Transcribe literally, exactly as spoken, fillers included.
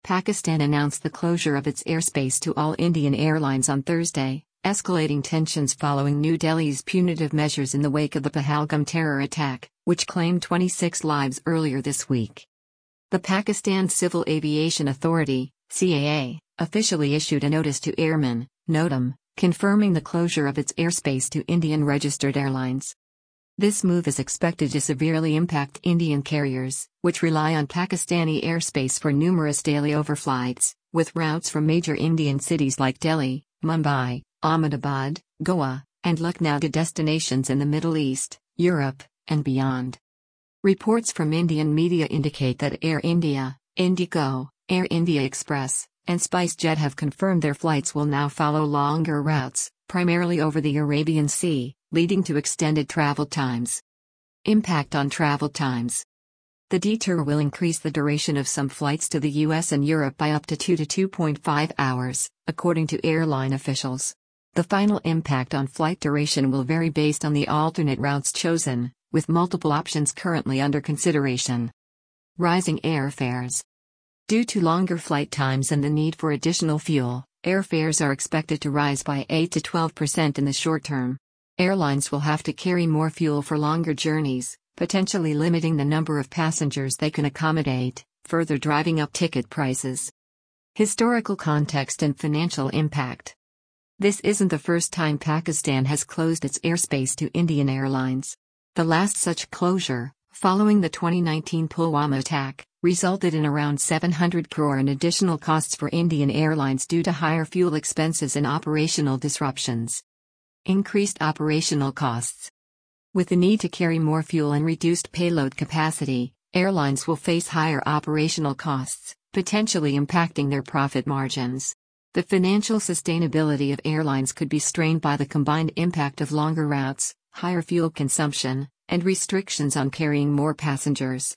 Pakistan announced the closure of its airspace to all Indian airlines on Thursday, escalating tensions following New Delhi's punitive measures in the wake of the Pahalgam terror attack, which claimed twenty-six lives earlier this week. The Pakistan Civil Aviation Authority, C A A, officially issued a notice to airmen, NOTAM, confirming the closure of its airspace to Indian-registered airlines. This move is expected to severely impact Indian carriers, which rely on Pakistani airspace for numerous daily overflights, with routes from major Indian cities like Delhi, Mumbai, Ahmedabad, Goa, and Lucknow to destinations in the Middle East, Europe, and beyond. Reports from Indian media indicate that Air India, Indigo, Air India Express, and SpiceJet have confirmed their flights will now follow longer routes, primarily over the Arabian Sea, leading to extended travel times. Impact on travel times. The detour will increase the duration of some flights to the U S and Europe by up to two to two point five hours, according to airline officials. The final impact on flight duration will vary based on the alternate routes chosen, with multiple options currently under consideration. Rising airfares. Due to longer flight times and the need for additional fuel, airfares are expected to rise by eight to twelve percent in the short term. Airlines will have to carry more fuel for longer journeys, potentially limiting the number of passengers they can accommodate, further driving up ticket prices. Historical context and financial impact. This isn't the first time Pakistan has closed its airspace to Indian airlines. The last such closure, following the twenty nineteen Pulwama attack, resulted in around seven hundred crore in additional costs for Indian airlines due to higher fuel expenses and operational disruptions. Increased operational costs. With the need to carry more fuel and reduced payload capacity, airlines will face higher operational costs, potentially impacting their profit margins. The financial sustainability of airlines could be strained by the combined impact of longer routes, higher fuel consumption, and restrictions on carrying more passengers.